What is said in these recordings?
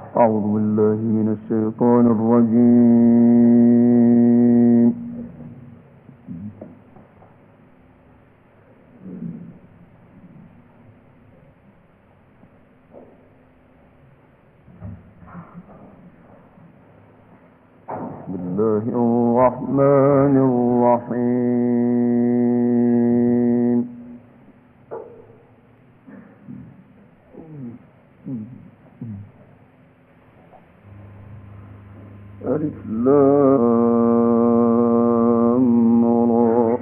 أعوذ بالله من الشيطان الرجيم. بسم الله الرحمن الرحيم. ألف لام را.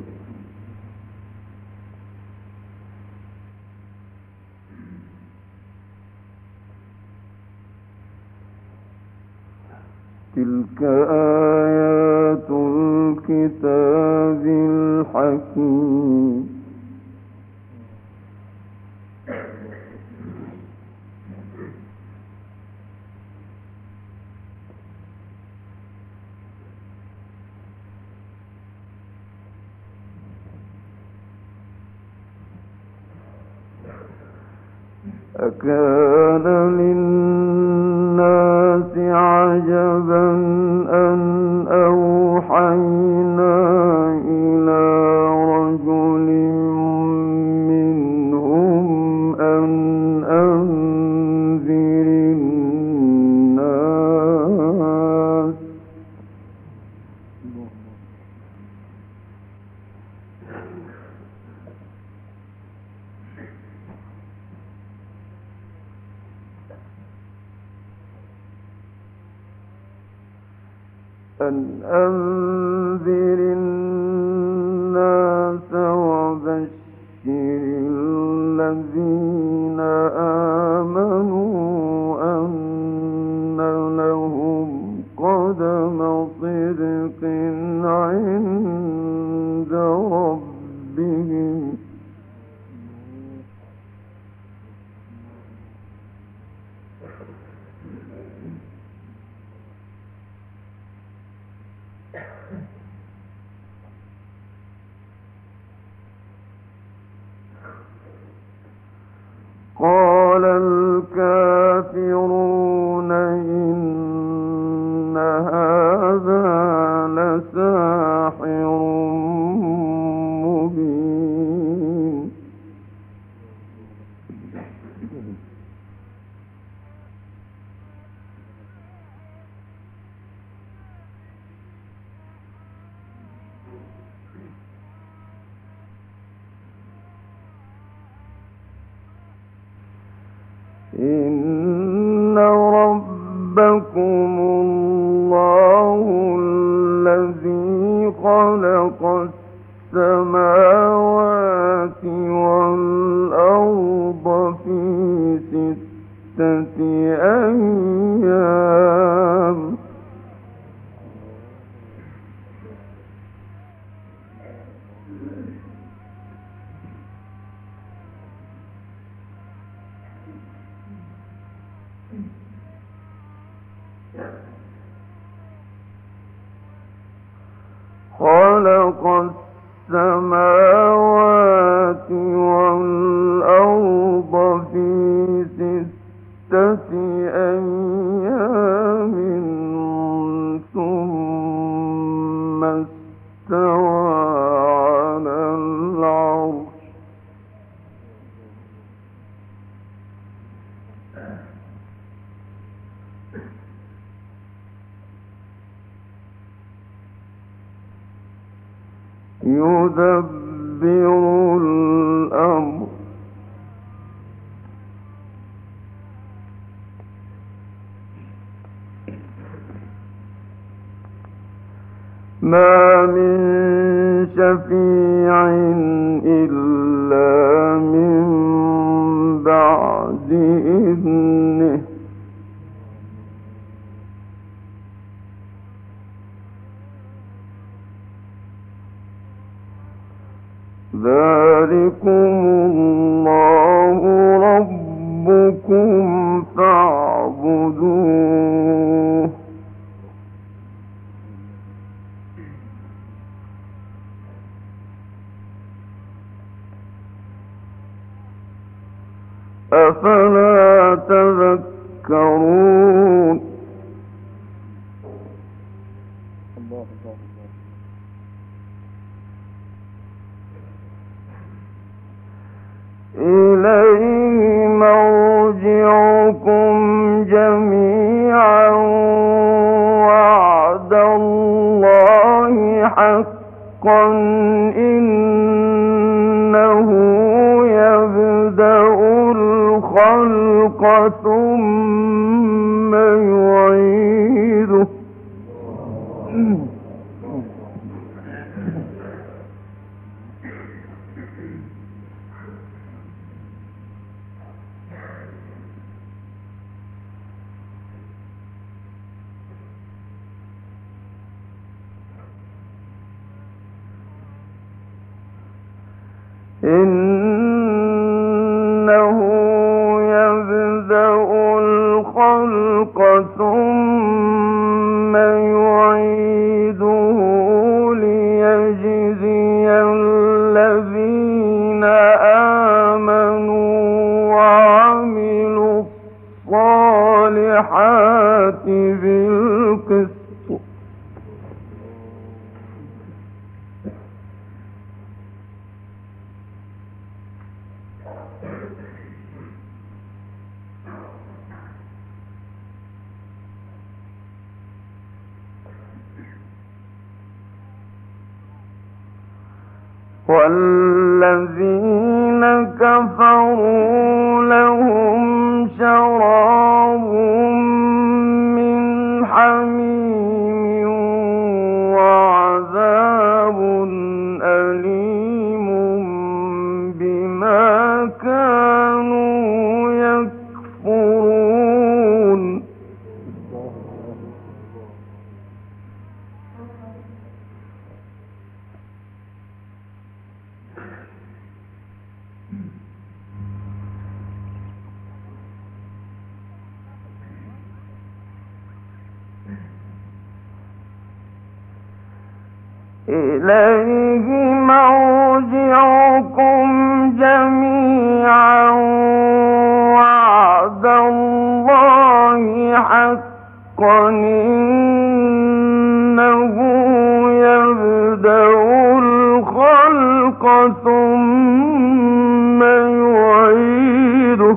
تلك آيات الكتاب الحكيم. أكان للناس عجبا أن أوحينا إلى رجل منهم أن أنذر الناس وبشر الذين آمنوا أن لهم قدم صدق عند ربهم. قال الكافرون إن هذا لساحر مبين. إن ربكم الله الذي خلق السماوات والأرض في 6 أيام خلق السماوات والأرض في 6 أيام ثم استوى على العرش. يدبر الأمر ما من شفيع إلا من بعد إذنه ذلكم الله ربكم فاعبدوه أفلا تذكرون. تذكرون إليه مرجعكم جميعا وعد الله حقا إنه يبدأ الخلق ثم يعيده إنه يبدأ الخلق ثم يعيده ليجزي الذين آمنوا وعملوا الصالحات بالقسط والذين كفروا لهم شراب من حميم وعذاب أليم بما كانوا يكفرون إليه مرجعكم جميعا وعد الله حقا إنه يبدأ الخلق ثم يعيده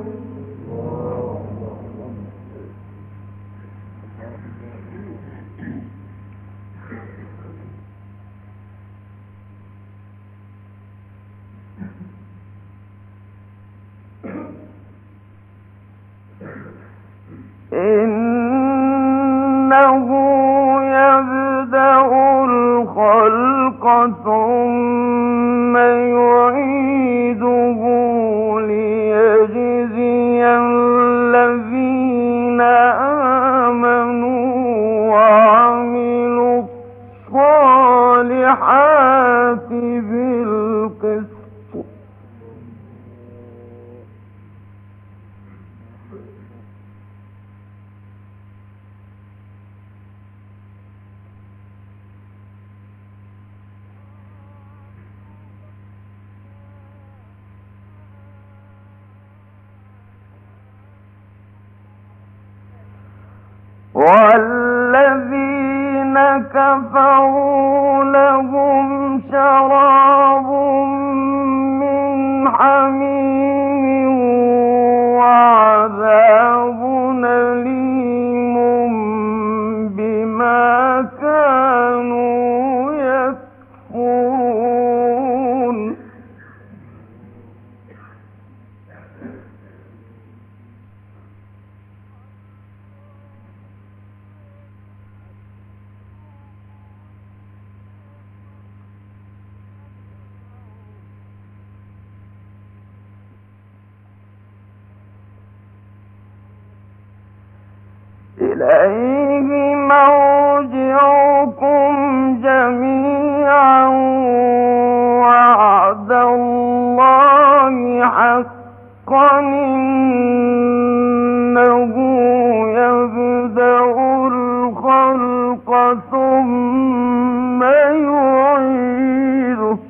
إنه يبدأ الخلق ثم يعيده ليجزي الذين آمنوا وعملوا الصالحات بالقسط والذين كفروا لهم شراب من حميم وعذاب أليم بما كانوا يكفرون إليه مرجعكم جميعا وعد الله حقا إنه يبدأ الخلق ثم يعيده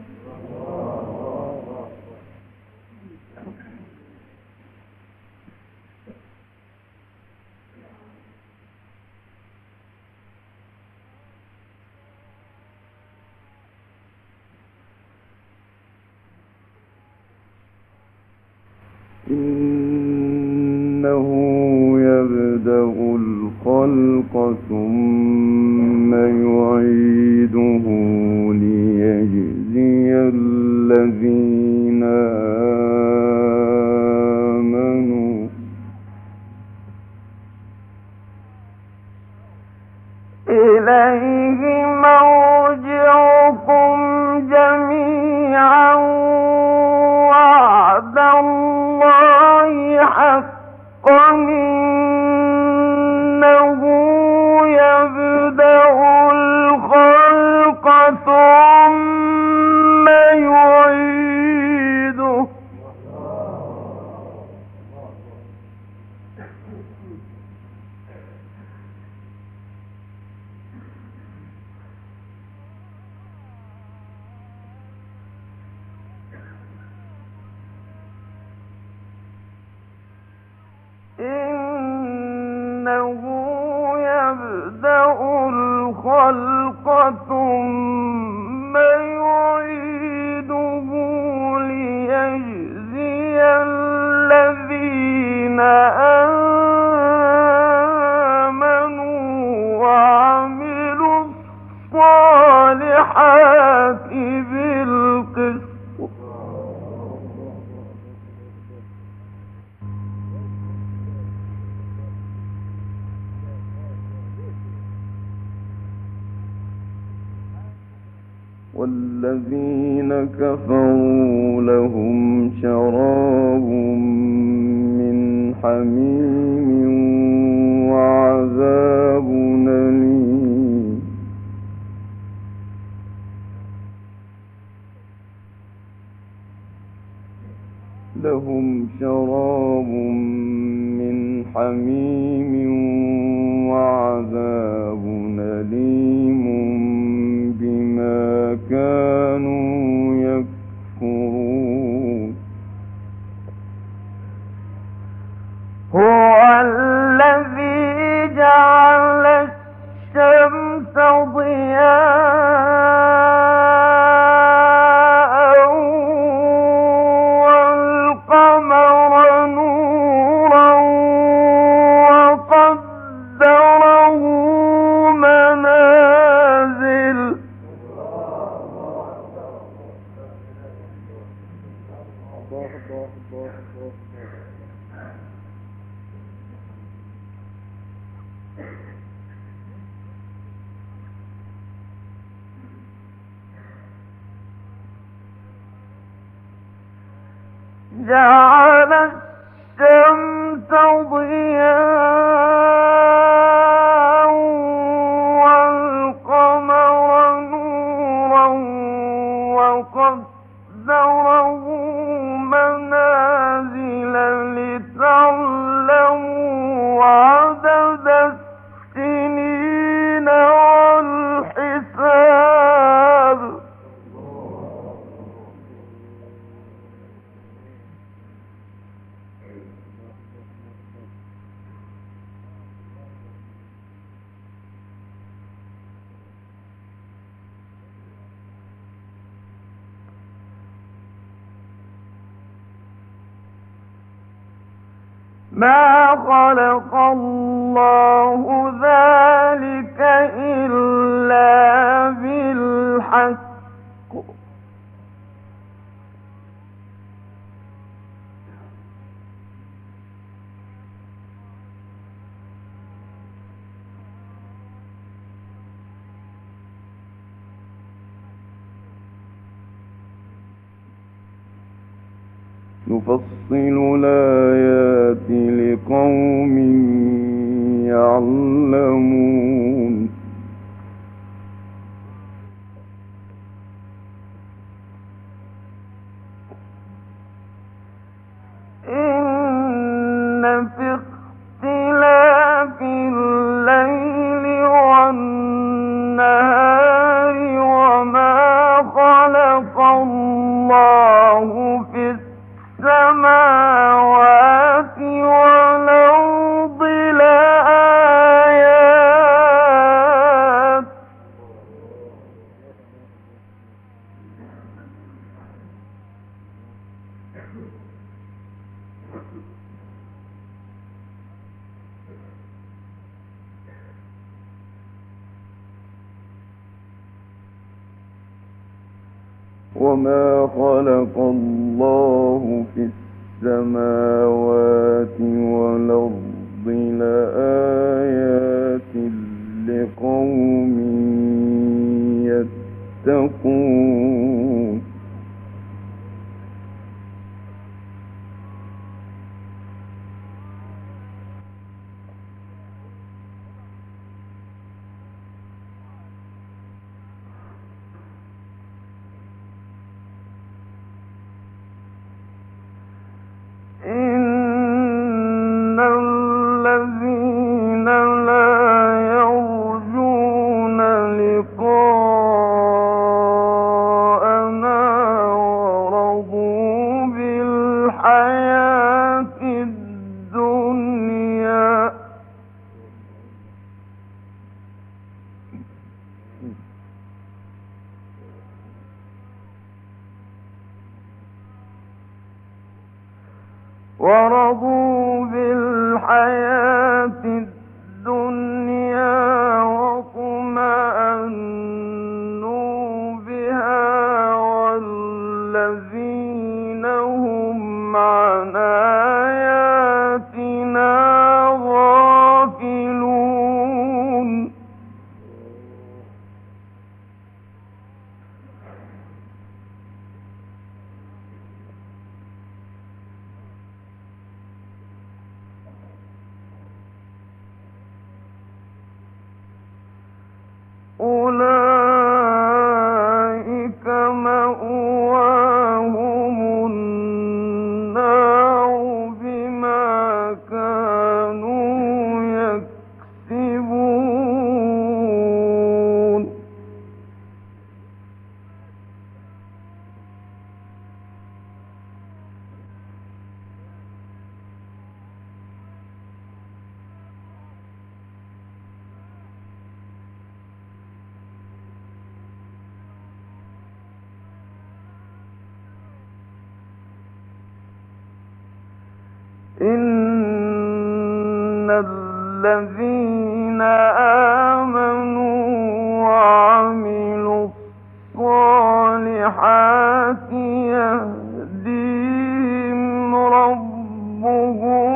إنه يبدأ الخلق ثم يعيده ليجزي الذين آمنوا إليه مرجعكم جميعا وعد الله حقا إنه يبدأ الخلق ثم يعيده إنه يبدأ الخلق ثم يعيده ليجزي الذين آمنوا وعملوا الصالحات بالقسط والذين كفروا لهم شراب من حميم وعذاب أليم لهم شراب من حميم وعذاب أليم بما كانوا يكفرون هو الذي جعل الشمس ضياء والقمر نورا وقدره منازل جعل الشمس ضياء والقمر نورا وقدره منازل لتعلموا عدد السنين والحساب ما خلق الله ذلك إلا بالحق نفصل الآيات لقوم يعلمون إن في اختلاف الليل والنهار وما خلق الله في السماوات والأرض لآيات وما خلق الله في السماوات والأرض لآيات لقوم يتقون. إن الذين لا يرجون لقاءنا ورضوا بالحياة الدنيا واطمأنوا بها والذين هم عن آياتنا غافلون. أولئك مأواهم النار بما كانوا يكسبون. إن الذين آمنوا وعملوا الصالحات يهديهم ربهم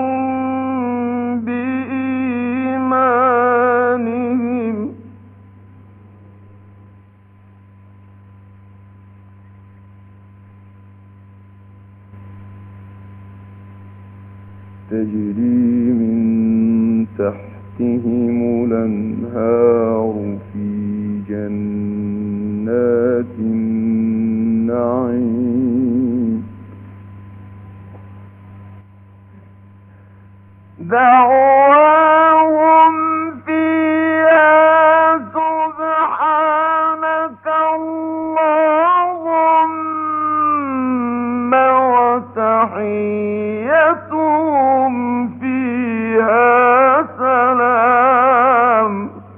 بإيمانهم تجري من تحتهم الأنهار في جنات النعيم. دعواهم فيها سبحانك اللهم وتحيتهم فيها سلام.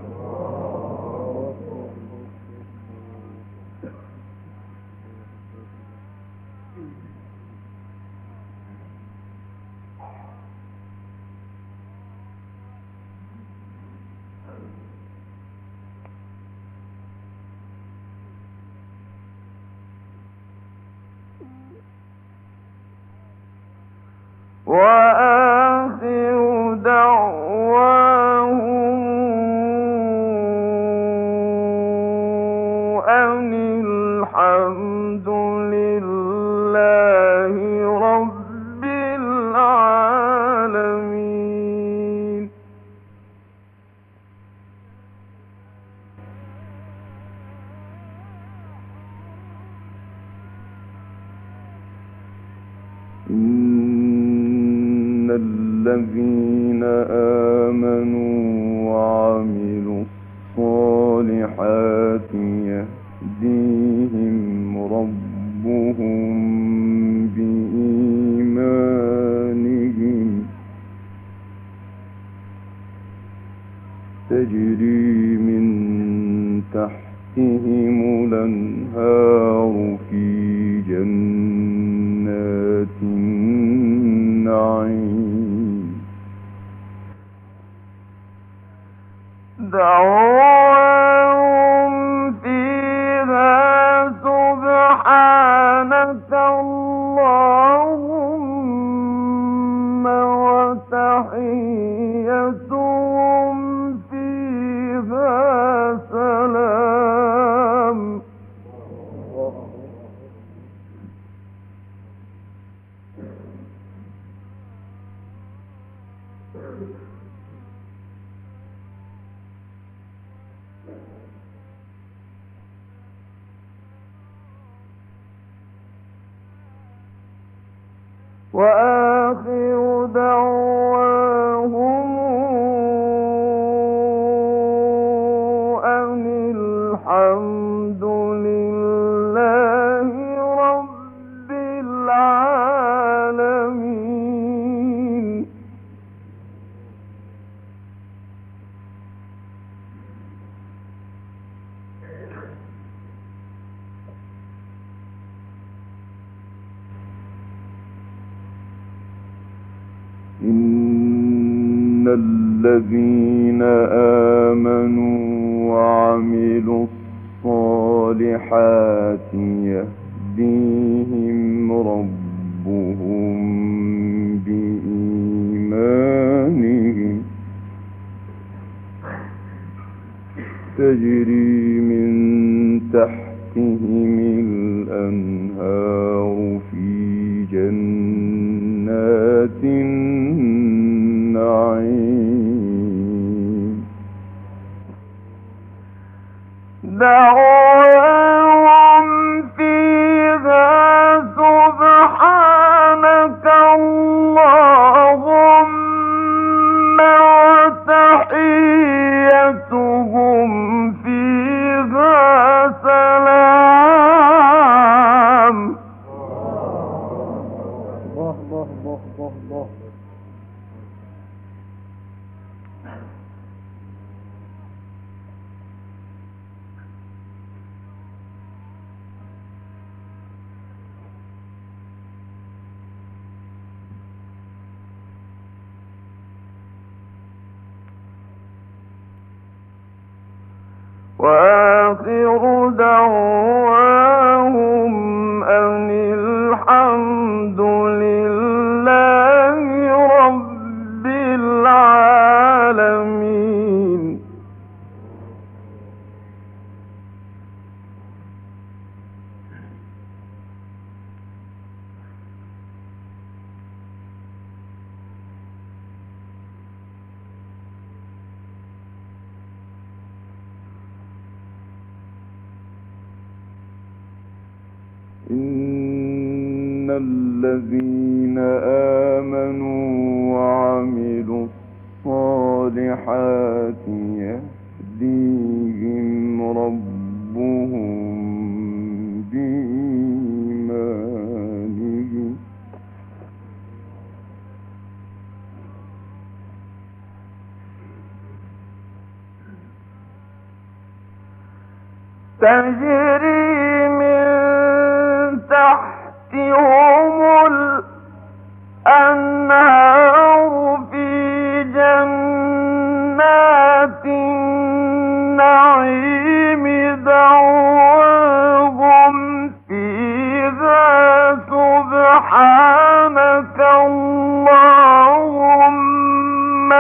وآخر دعواهم أن الحمد لله رب العالمين. إن الذين آمنوا وعملوا الصالحات يهديهم ربهم بإيمانهم تجري من تحتهم الأنهار في جنات النعيم. دعواهم فيها سبحانك فيها سلام. وآخر دعواهم أن الحمد لله رب العالمين. إن الذين آمنوا وعملوا الصالحات يهديهم ربهم بإيمانهم تجري من تحتهم الأنهار في جنات النعيم. دعواهم فيها سبحانك اللهم وتحيتهم فيها سلام. الله الله الله الله الله. وآخر دعواهم أن الحمد لله رب العالمين. إن الذين آمنوا وعملوا الصالحات يهديهم ربهم بإيمانهم تجري من تحتهم الأنهار في جنات النعيم دعواهم فيها سبحانك اللهم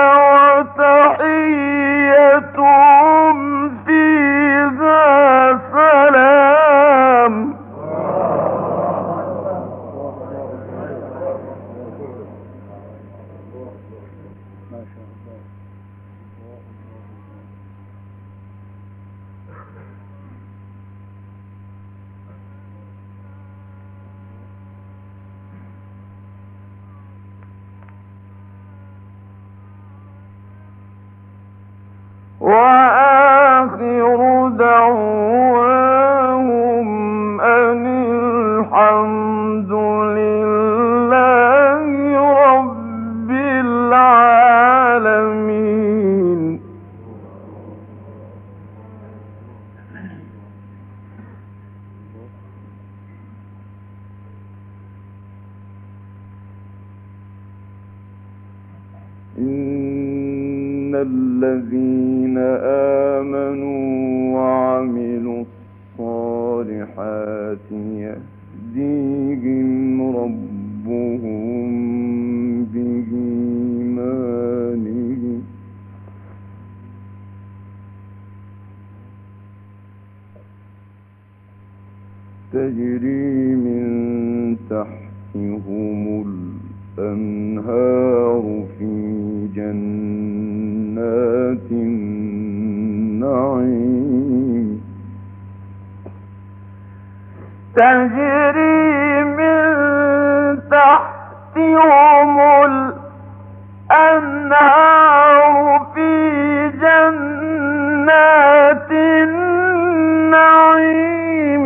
وتحيتهم فيها سلام. وآخر دعواهم أن الحمد لله رب العالمين. إن الذين آمنوا وعملوا الصالحات يهديهم ربهم بإيمانهم تجري من تحتهم الأنهار في جنات النعيم تجري من تحتهم الأنهار في جنات النعيم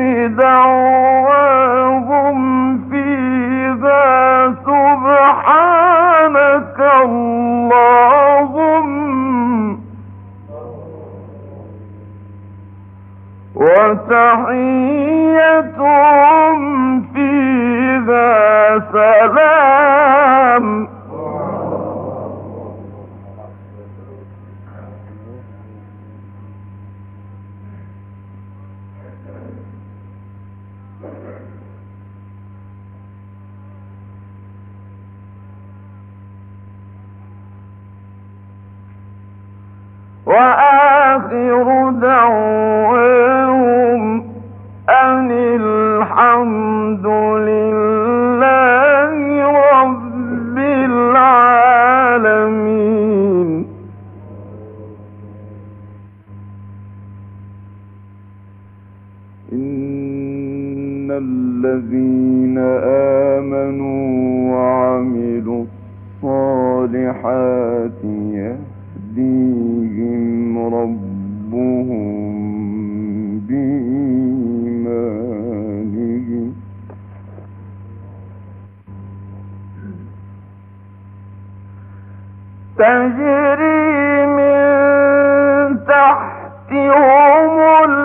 دعواهم فيها سبحانك اللهم وتحيتهم فيها سلام وآخر دعواهم أن الحمد لله رب العالمين إن الذين آمنوا وعملوا الصالحات يهديهم ربهم بإيمانهم تجري من تحتهم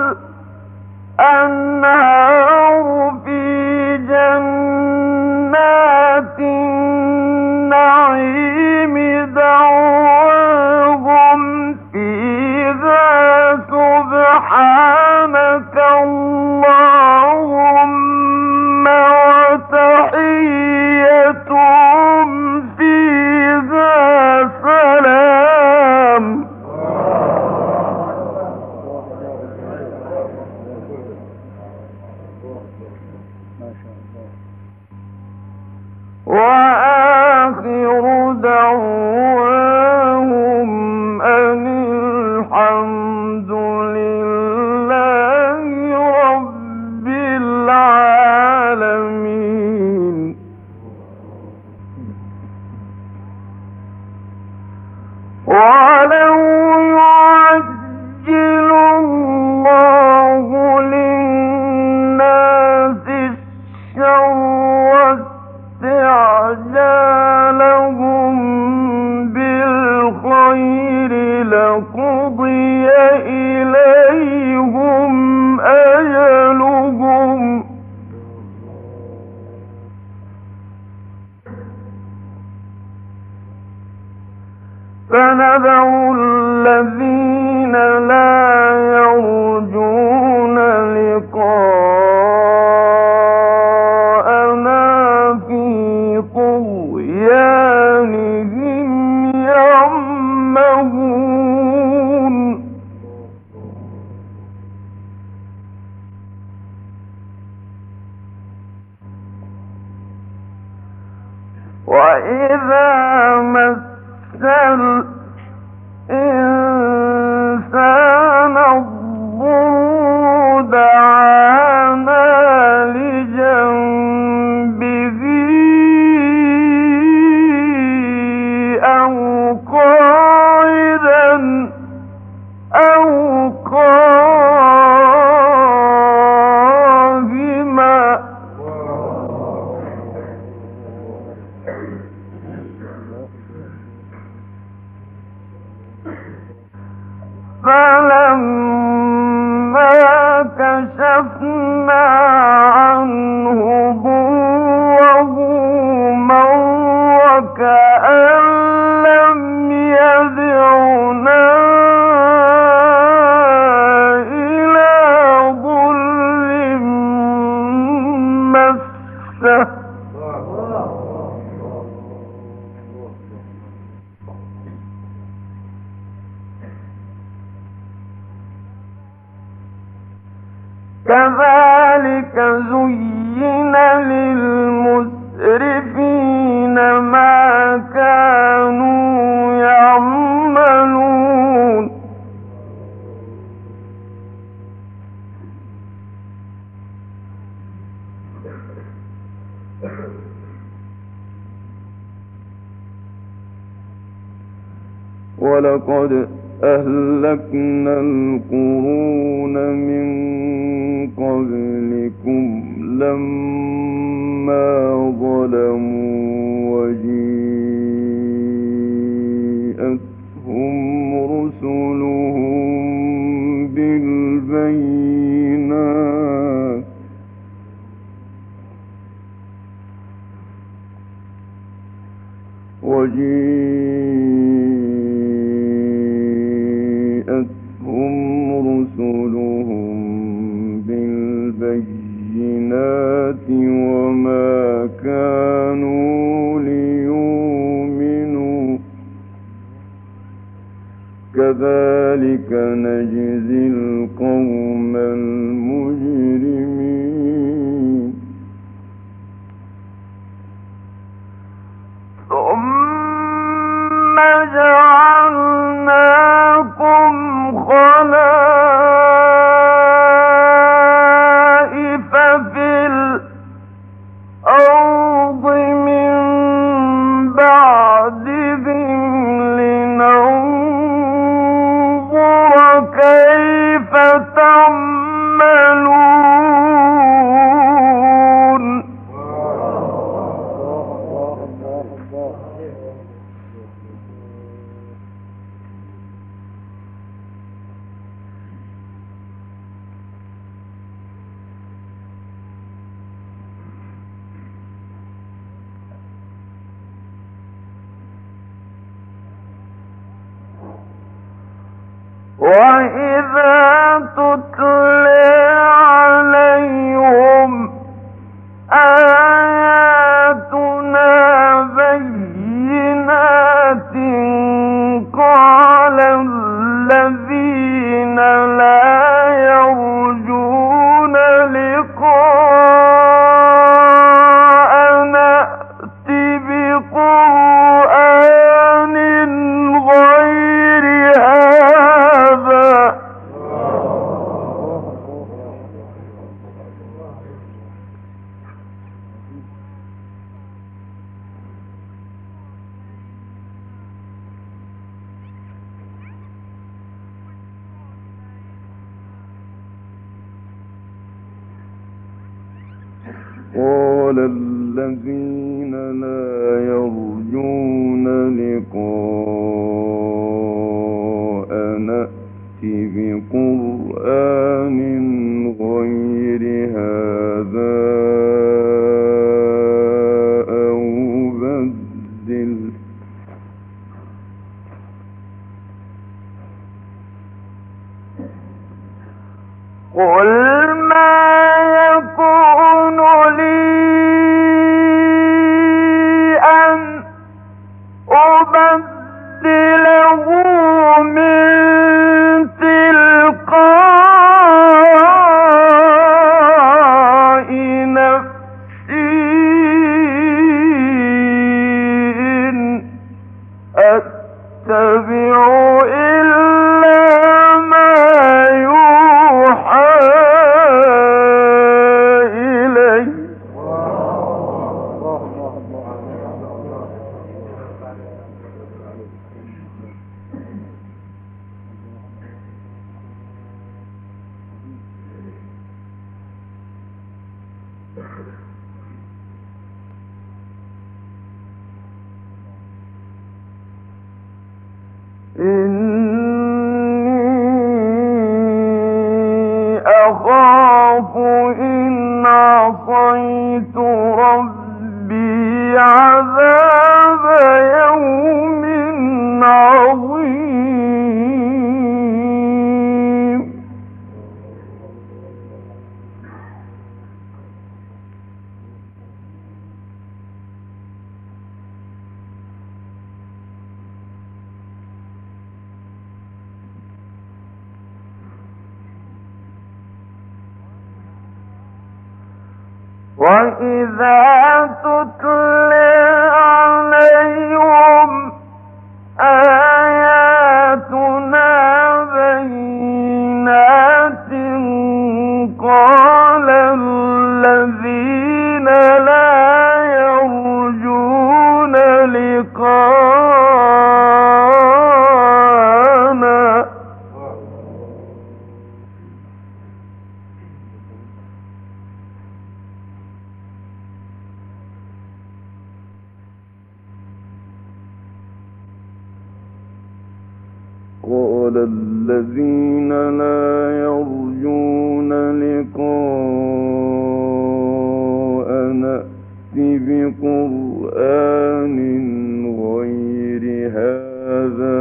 الأنهار في جنات النعيم دعواهم فيها سبحانك اللهم وتحيتهم فيها سلام وآخر دعواهم أن الحمد لله رب العالمين ولو يعجل الله للناس الشر استعجالهم بالخير لقضي إليهم أجلهم فنذر الذين لا يرجون لقاءنا في طغيانهم يعمهون وإذا مس الإنسان الضر دعانا لجنبه أو قاعدا أو قائما فلما كشفنا عنه ضره مر كأن لم يدعنا إلى ضر مسه كذلك كذلك زين للمسرفين ما كانوا يعملون ولقد أهلكنا القرون من قبلكم لما ظلموا وجيءتهم رسلهم بالبينات وما كانوا ليؤمنوا كذلك نجزي القوم المجرمين ثم جعلناكم خلائف في الأرض من بعدهم لننظر كيف تعملون وإذا تتلى عليهم آياتنا بينات قال الذين لا يرجون لقاءنا ائت بقرآن غير هذا قال الذين لا يرجون لقاءنا ائت بقرآن غير هذا أو بدل قل ما يكون لي أن أبدله من تلقاء نفسي إن أتبع إلا ما يوحى إلي إني أخاف إن عصيت ربي عذاب يوم عظيم وإذا تتلى عليهم آياتنا بينات قال الذين لا يرجون لقاءنا قال الذين لا يرجون لقاءنا ائت بقرآن غير هذا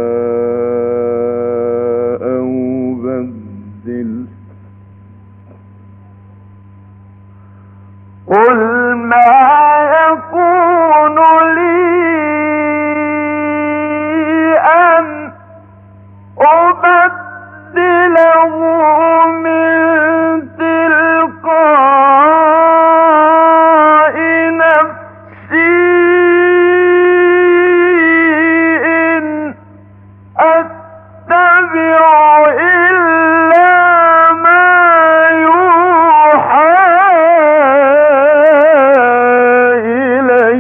أو بدل قل ما يكون لي أن أبدله من تلقاء نفسي إن أتبع إلا ما يوحى إلي.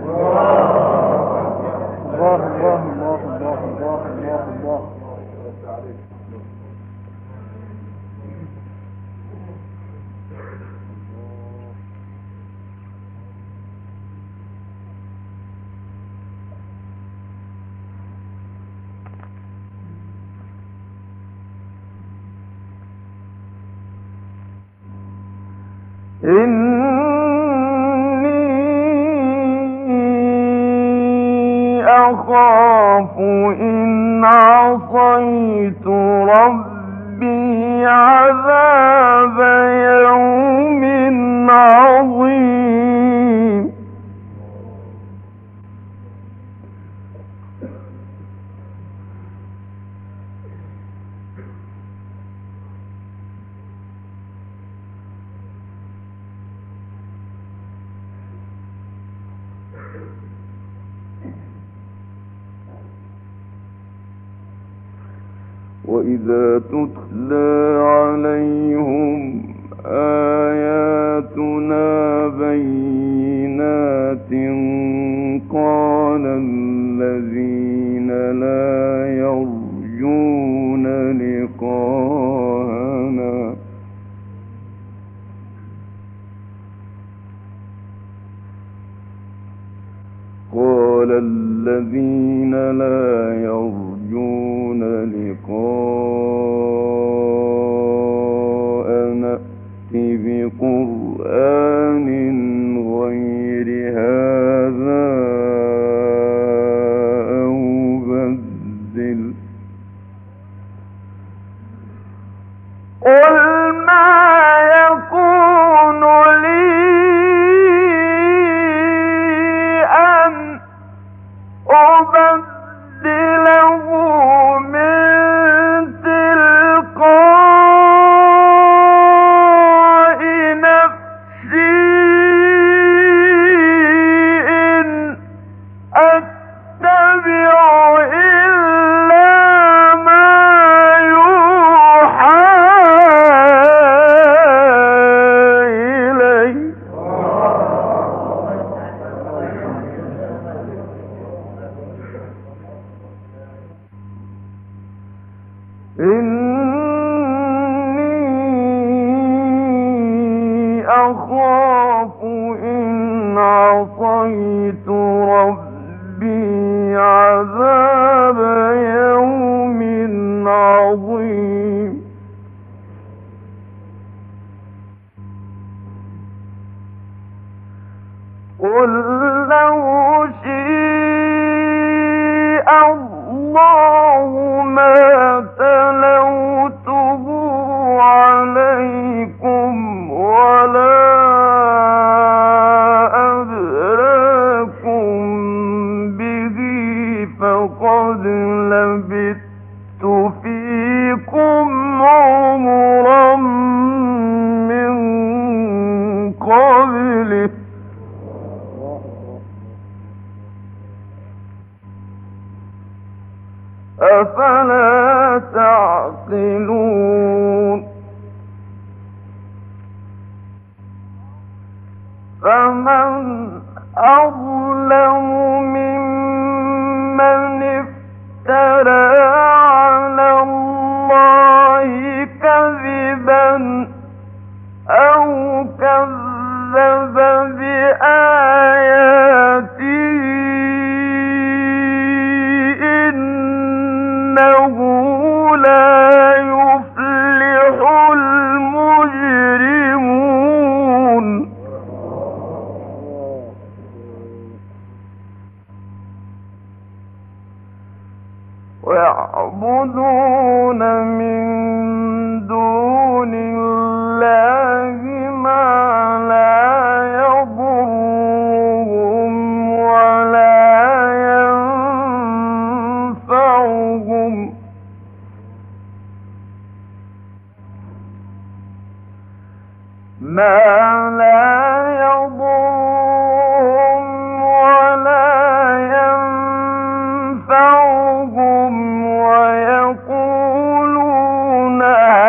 إني أخاف إن عصيت ربي عذاب يوم عظيم. وإذا تتلى عليهم آياتنا بينات قال الذين لا يرجون لقاءنا قال الذين لا يرجون لقاءنا ائت بقرآن غير هذا أو بدل قل ما يكون لي أن أبدله من تلقاء نفسي إن أتبع إلا ما يوحى إلي. إني أخاف إن عصيت ربي عذاب يوم عظيم. قل لو شاء الله ما تلوته عليكم ولا أدراكم به فقد لبثت فيكم عمرا من قبل أفلا تعقلون فمن أظلم ممن افترى على الله كذبا أو كذب بآياته إنه لا يفلح المجرمون ويعبدون من دون الله ما لا يضرهم ولا ينفعهم ويقولون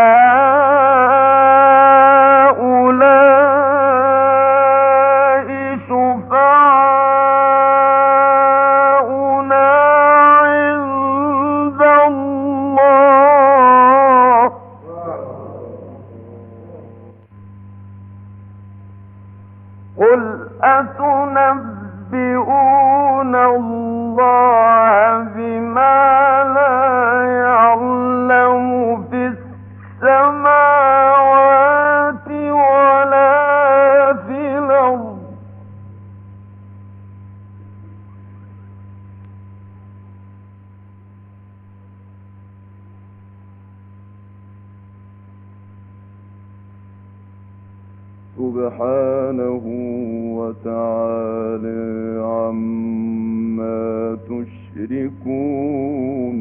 هؤلاء شفعاؤنا عند الله قل أتنبئون الله بما لا يعلم في السماوات ولا في الأرض سبحانه وتعالى عما تشركون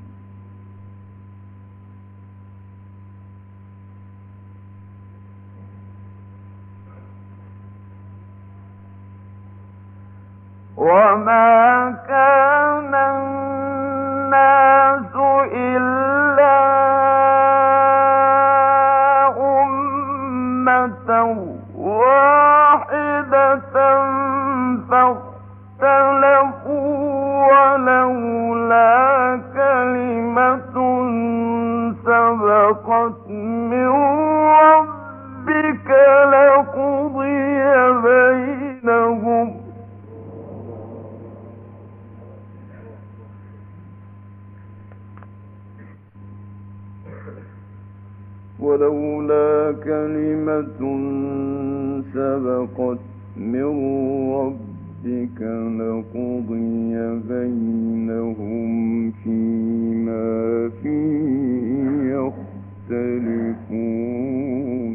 وما كان الناس إلا أمة واحدة فاختلفوا ولولا كلمة سبقت من ربك لقضي بينهم ولولا كلمة سبقت من ربك لقضي بينهم فيما فيه يختلفون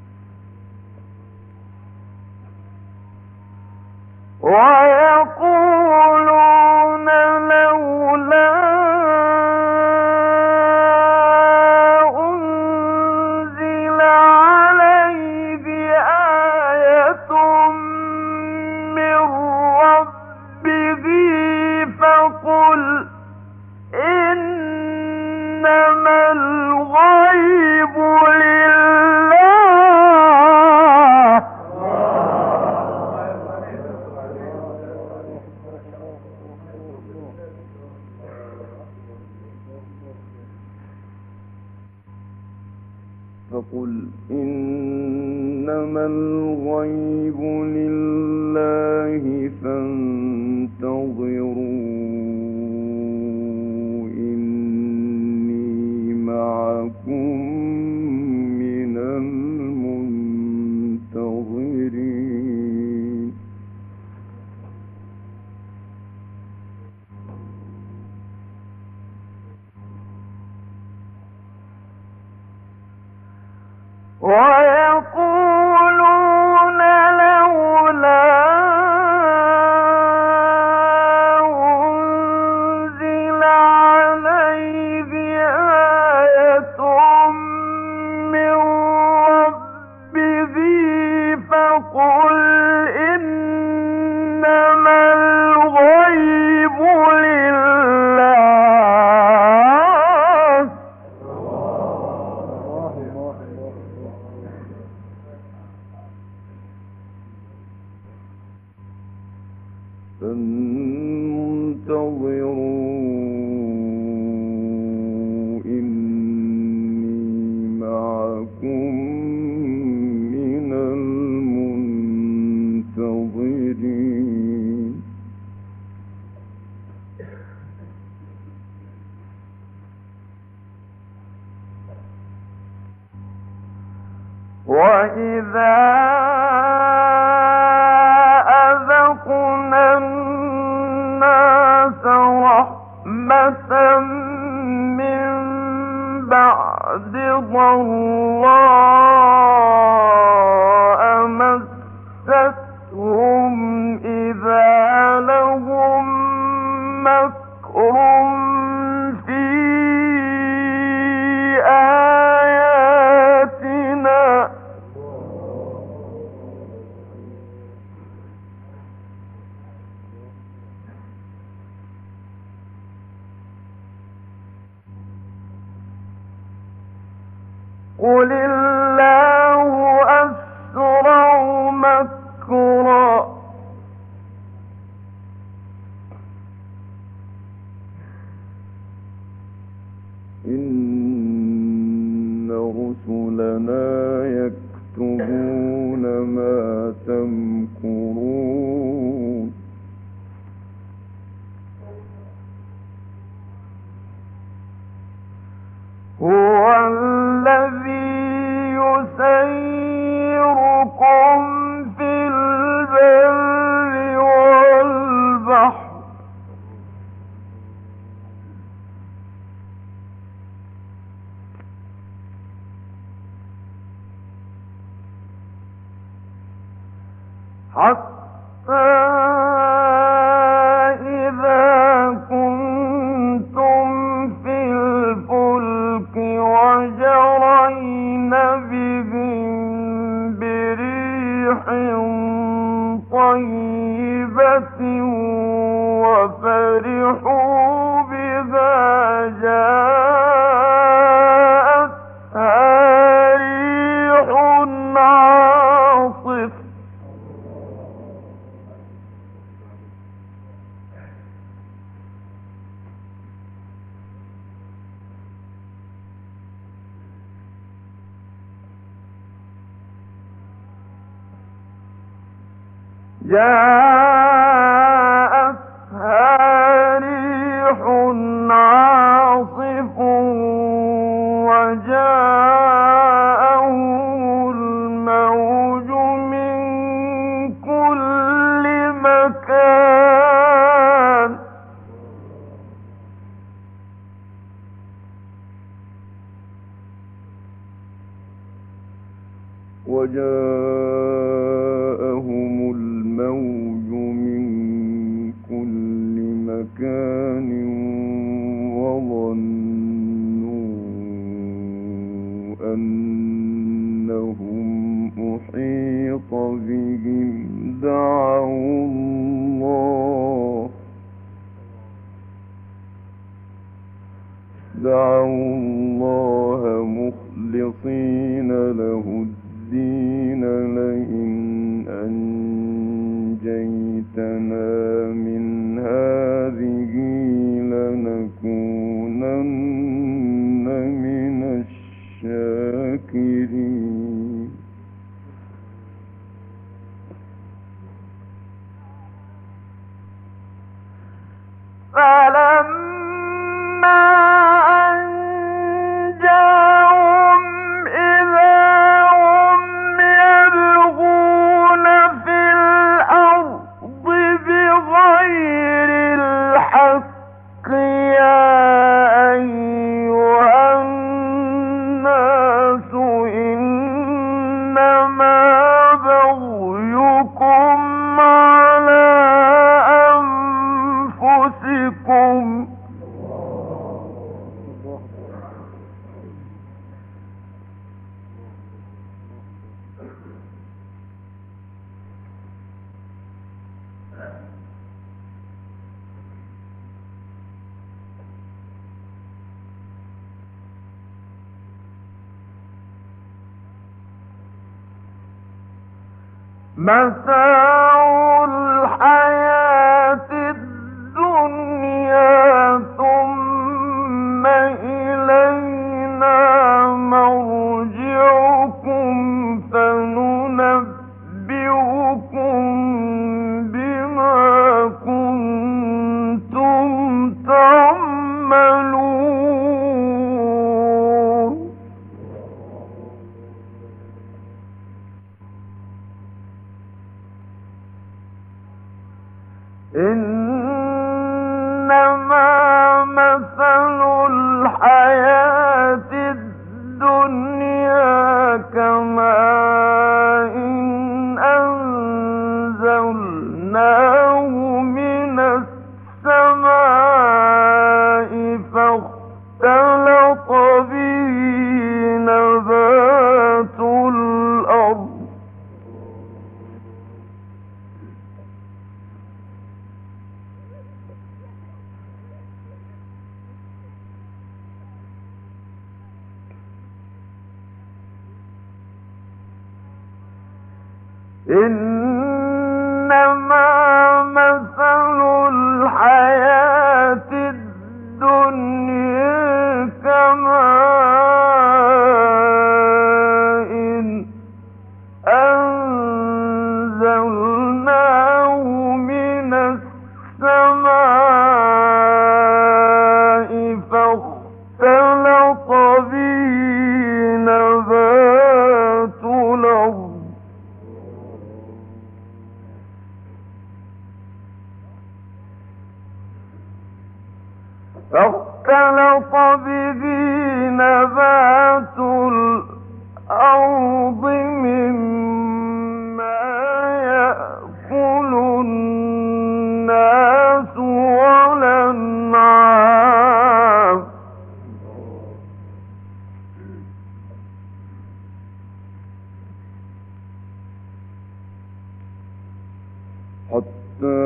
ويقولون لولا أنزل عليه آية من ربه فقل إنما الغيب لله فقل إنما الغيب لله فانتظروا إني معكم من المنتظرين ويقولون لولا أنزل عليه آية من ربه فقل إنما الغيب لله وَإِذَا أَذَقْنَا النَّاسَ رَحْمَةً مِّن بَعْدِ ضَرَّاءَ مَسَّتْهُمْ إِذَا لَهُم مَّكْرٌ فِي آيَاتِنَا قُلِ اللَّهُ أَسْرَعُ مَكْرًا إِنَّ رُسُلَنَا يَكْتُبُونَ مَا تَمْكُرُونَ هُوَ الَّذِي يُسَيِّرُكُمْ فِي الْبَرِّ وَالْبَحْرِ حَتَّى إِذَا كُنتُمْ فِي الْفُلْكِ وَجَرَيْنَ بِهِم بِرِيحٍ طَيِّبَةٍ وَفَرِحُوا بِهَا جَاءَتْهَا رِيحٌ عَاصِفٌ وجاءهم الموج من كل مكان وظنوا أنهم أحيط بهم دعوا الله مخلصين له الدين لئن أنجيتنا من هذه لنكونن من الشاكرين فلما أنجاهم إذا هم يبغون في الأرض بغير الحق يا أيها الناس إنما بغيكم على أنفسكم متاع الحياة الدنيا ثم إلينا مرجعكم فننبئكم بما كنتم تعملون فاختلط به نبات الأرض إنما مثل الحياة الدنيا كماء أنزلناه من السماء فاختلط به نبات الأرض مما يأكل الناس والأنعام حتى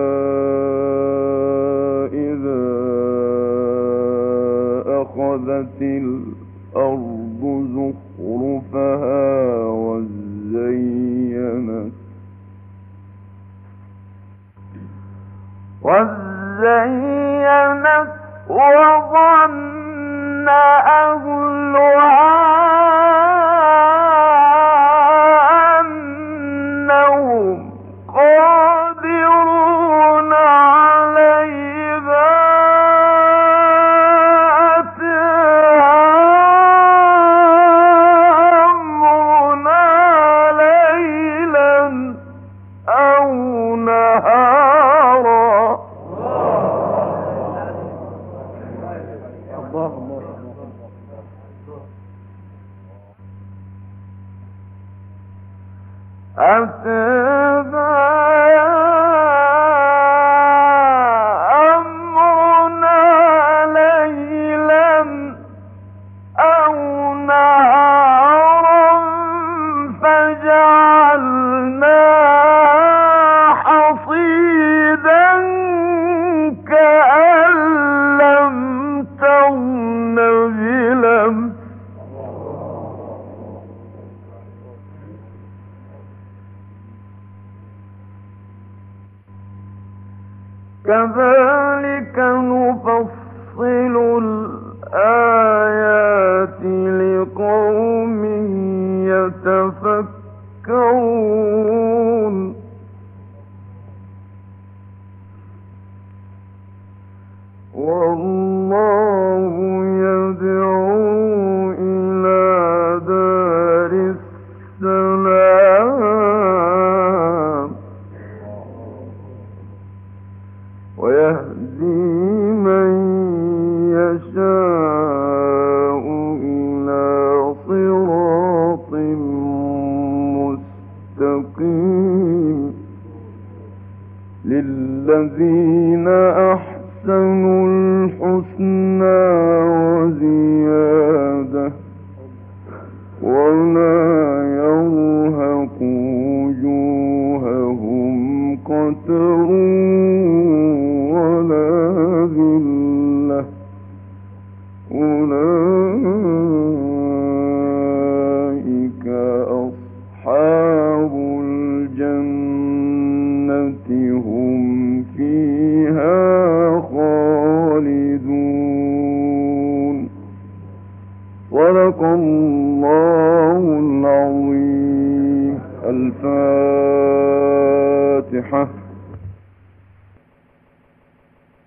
أخذت الأرض زخرفها وزينت وظن أهلها أنهم قادرون عليها كذلك نفصل الآيات لقوم يتفكرون والله يدعو إلى دار السلام ويهدي من يشاء إلى صراط مستقيم للذين أحسنوا الحسنى وزيادة ولا يرهق وجوههم قتر ولا ذلة أولئك أصحاب الجنة هم فيها خالدون صدق الله العظيم. الفاتحة.